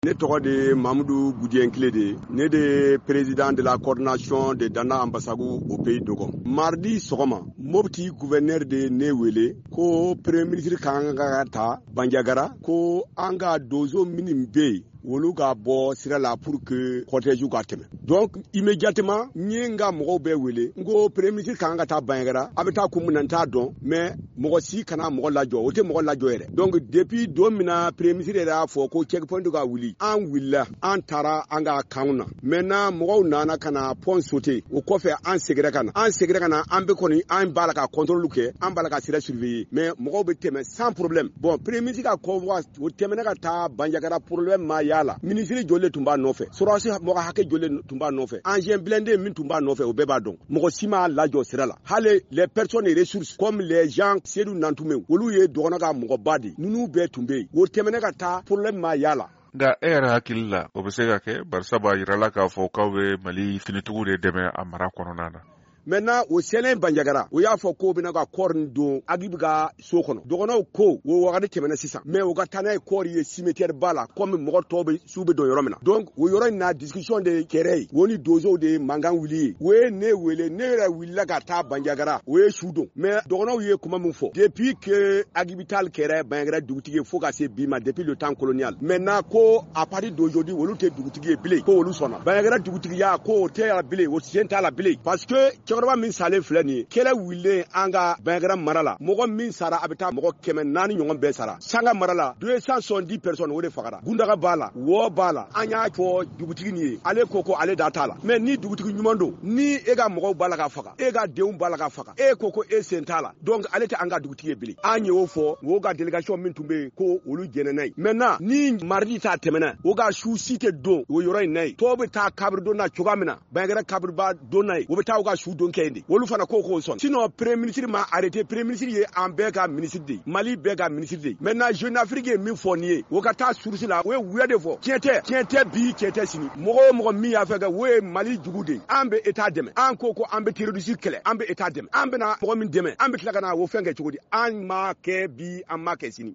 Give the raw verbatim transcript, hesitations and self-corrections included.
Ne tɔgɔ de Mamadou Goudienkile de ne de président de la coordination de Dana Ambassagu au pays Dogon. Mardi sɔgɔma Mopti gouverneur de ne wele ko premier ministre kan ka ta Bandiagara ko an ka dozo minnu bɛ yen wolu ka bɔ sira la pour que cortège ka tɛmɛ. Donc immédiatement n ye n ka mɔgɔw bɛɛ wele n ko premier ministre kan ka taa Bandiagara a bɛ taa kun min na n t'a dɔn mais mɔgɔ si kana mɔgɔ lajɔ o tɛ mɔgɔ lajɔ yɛrɛ. Donc depuis don min na premier ministre yɛrɛ y'a fɔ ko checkpoint ka wuli an wulila an taara an ka kanw na. Maintenant mɔgɔw nana ka na pont sauter o kɔfɛ an seginna ka na an seginna ka na an bɛ kɔni an b'a la ka contrôle kɛ an b'a la ka sira surveiller mais mɔgɔw bɛ tɛmɛ sans problème. Bon premier ministre ka convoi o tɛmɛna ka taa Bandiagara problème ma y'a la. Ministre joli tun b'a nɔfɛ sɔrɔsi mɔgɔ hakɛ joli tun b'a nɔfɛ engin blindé min tun b'a nɔfɛ o bɛɛ b'a dɔn mɔgɔ si ma lajɔ sira la hali les personnes et ressources comme les gens Seydou Nantume olu ye dɔgɔnɔ ka mɔgɔba de ninnu bɛɛ tun bɛ yen o tɛmɛna ka taa problème ma y'a la. Nka e yɛrɛ hakili la o bɛ se ka kɛ barisa b'a yira la k'a fɔ k'aw bɛ Mali finitigiw de dɛmɛ a mara kɔnɔna na. Maintenant o sɛnɛ Bandiagara o y'a fɔ ko bɛna ka kɔɔri don Agibu ka so kɔnɔ dɔgɔnɔw ko o wagati tɛmɛna sisan mais o ka taa n'a ye kɔɔri ye cimetière ba la comme mɔgɔ tɔw bɛ su bɛ don yɔrɔ min na donc o yɔrɔ in na discussion de kɛra yen o ni donsow de ye mankan wuli ye o ye ne wele ne yɛrɛ wulila ka taa Bandiagara o ye su don mais dɔgɔnɔw ye kuma min fɔ depuis que Agibu Tall kɛra Bandiagara dugutigi ye fo ka se bi ma depuis le temps colonial maintenant ko à partir d'aujourd'hui olu tɛ dugutigi ye bilen ko olu sɔnna Bandiagara dugutigiya ko o tɛ la bilen o sen t'a la bilen parce que cɛkɔrɔba min salen filɛ nin ye kɛlɛ wulilen an ka Bandiagara mara la mɔgɔ min sara a bɛ taa mɔgɔ kɛmɛ naani ɲɔgɔn bɛɛ sara Sanga mara la deux cent soixante-dix personnes o de fagara Gundaga b'a la Wɔ b'a la an y'a fɔ dugutigi nin ye ale ko ko ale da t'a la mais ni dugutigi ɲuman don ni e ka mɔgɔw b'a la ka faga e ka denw b'a la ka faga e ko ko e sen t'a la donc ale tɛ an ka dugutigi ye bilen an ye o fɔ o ka délégation min tun bɛ yen ko olu jɛnɛna ye maintenant ni mardi ta tɛmɛna o ka su si tɛ don o yɔrɔ in na ye tɔw bɛ taa kabiri don na cogoya min na Bandiagara kabiriba don na ye o bɛ taa o ka su don kɛ yen de olu fana ko k'o sɔn sinon premier ministre ma arrêté premier ministre ye an bɛɛ ka ministre de ye Mali bɛɛ ka ministre de ye maintenant Jeune Afrique ye min fɔ nin ye o ka taa source la o ye wuya de fɔ tiɲɛ tɛ tiɲɛ tɛ bi tiɲɛ tɛ sini mɔgɔ o mɔgɔ min y'a fɛ kɛ o ye Mali jugu de ye an bɛ état dɛmɛ an ko ko an bɛ terroriste kɛlɛ an bɛ état dɛmɛ an bɛna mɔgɔ min dɛmɛ an bɛ tila ka na o fɛn kɛ cogo di an ma kɛ bi an ma kɛ sini